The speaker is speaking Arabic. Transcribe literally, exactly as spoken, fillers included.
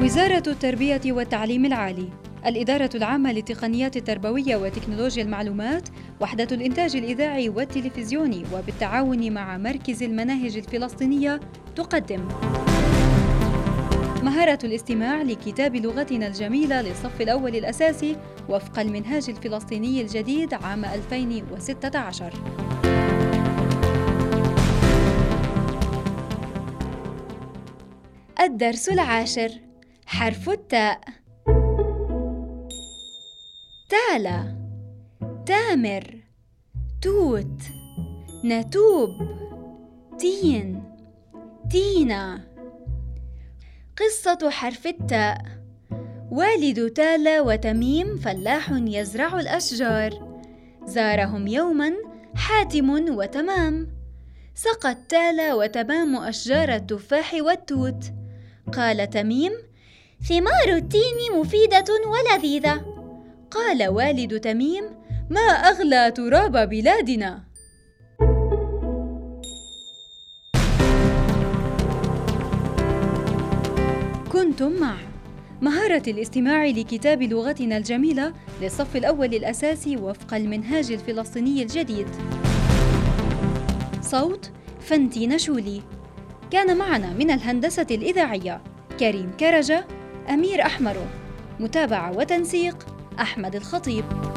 وزارة التربية والتعليم العالي، الإدارة العامة للتقنيات التربوية وتكنولوجيا المعلومات، وحدة الإنتاج الإذاعي والتلفزيوني، وبالتعاون مع مركز المناهج الفلسطينية تقدم مهارة الاستماع لكتاب لغتنا الجميلة للصف الأول الأساسي وفق المنهاج الفلسطيني الجديد عام ألفين وستة عشر. الدرس العاشر: حرف التاء. تالى، تامر، توت، نتوب، تين، تينا. قصة حرف التاء: والد تالى وتميم فلاح يزرع الأشجار. زارهم يوماً حاتم وتمام. سقت تالى وتمام أشجار التفاح والتوت. قال تميم: ثمار التين مفيدة ولذيذة. قال والد تميم: ما أغلى تراب بلادنا. كنتم مع مهارة الاستماع لكتاب لغتنا الجميلة للصف الأول الأساسي وفق المنهاج الفلسطيني الجديد. صوت فنتي نشولي. كان معنا من الهندسة الإذاعية كريم كرجة، أمير أحمر. متابعة وتنسيق أحمد الخطيب.